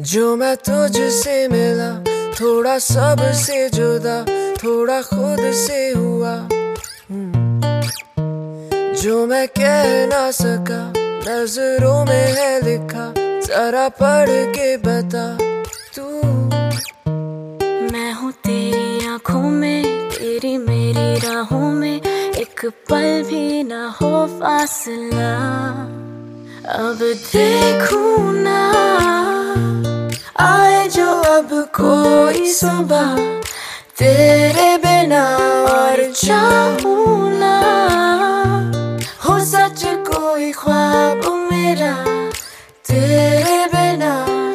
जो मैं तुझसे मिला, थोड़ा सबसे जुदा, थोड़ा खुद से हुआ। जो मैं कह ना सका, नजरों में है लिखा, जरा पढ़ के बता तू। मैं हूँ तेरी आंखों में, तेरी मेरी राहों में, एक पल भी ना हो फासला। अब देखूं ना आए जो अब कोई सुबह तेरे बिना, और चाहूं ना हो सच कोई ख्वाब मेरा तेरे बिना।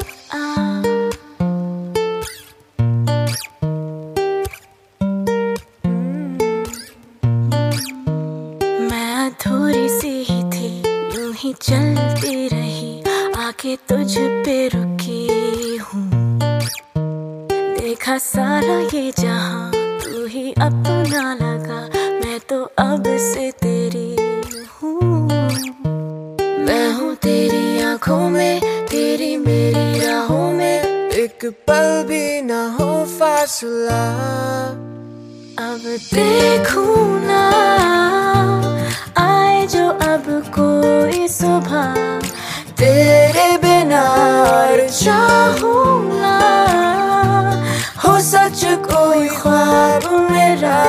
मैं अधूरी सी ही थी, यूं ही चलती रही, आके तुझ पे रुकी हूँ। देखा सारा ये जहां, तू ही अपना लगा, मैं तो अब से तेरी हूँ। मैं हूँ तेरी आंखों में, तेरी मेरी राहों में, एक पल भी ना हो फासला। अब देखूं ना आए जो अब कोई सुबह तेरे बिना, और चाहूं ना हो सच कोई ख्वाब मेरा